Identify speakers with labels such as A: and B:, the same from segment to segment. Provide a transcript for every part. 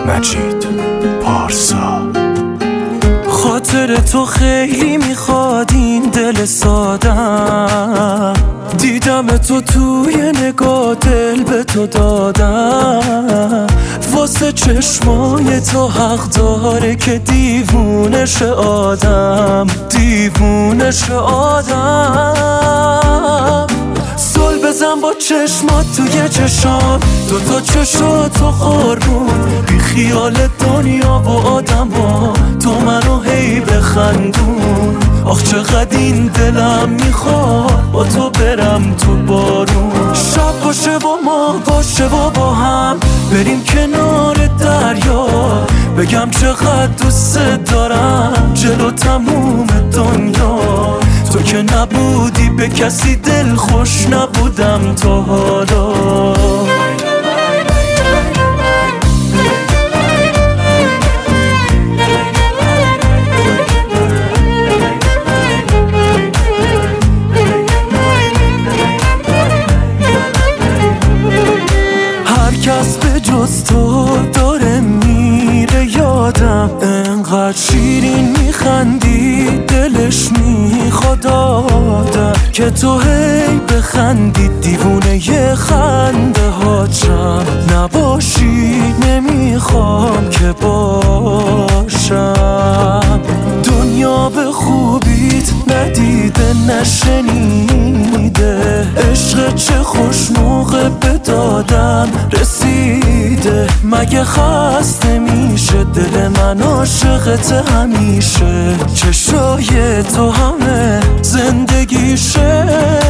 A: مجید پارسا.
B: خاطر تو خیلی میخواد این دل سادم، دیدم تو توی نگاه دل به تو دادم. واسه چشمای تو حق داره که دیوونش آدم، دیوونش آدم. زل بزن با چشمات توی چشام، دوتا چشاتو قربون، بی خیال دنیا و آدم ها، تو منو هی بخندون. آخ چقدر این دلم میخواد با تو برم تو بارون. شب باشه و ما باشه و با هم بریم کنار دریا، بگم چقدر دوست دارم جلو تموم دنیا. تو که نبودی به کسی دل خوش نبودم تا حالا. هر کس به جز تو داره میره یادم، انقدر شیرین میخندی دلش میخواد آدم، که تو هی بخندی دیوونه ی خنده هاچم. نباشی نمیخوام که باشم، دنیا به خوبیت ندیده نشنیده، عشق چه خوش موقع به دادم رسیده. مگه خسته میشه دل من عاشقت همیشه، چشای تو همه زندگیشه.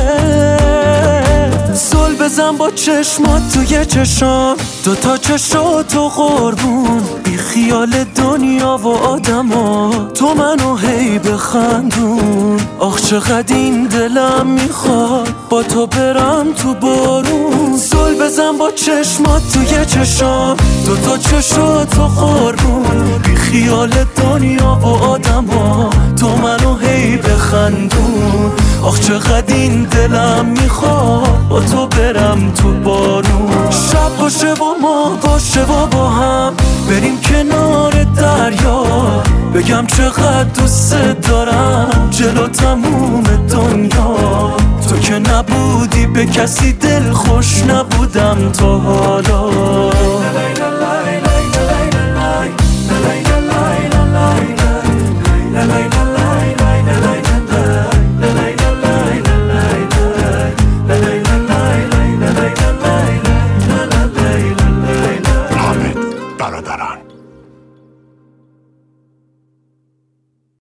B: زل بزن با چشمات توی چشام، دوتا چشاتو قربون، بی خیال دنیا و آدم ها، تو منو هی بخندون. آخ چقدر این دلم میخواد با تو برم تو بارون. زل بزن با چشمات توی چشام، دوتا چشاتو قربون، بی خیال دنیا و آدم ها، تو منو هی بخندون. آخ چقدر این دلم میخواد با تو برم تو بارون. شب باشه و ما باشه و با هم بریم کنار دریا، بگم چقدر دوست دارم جلو تموم دنیا. تو که نبودی به کسی دل خوش نبودم تا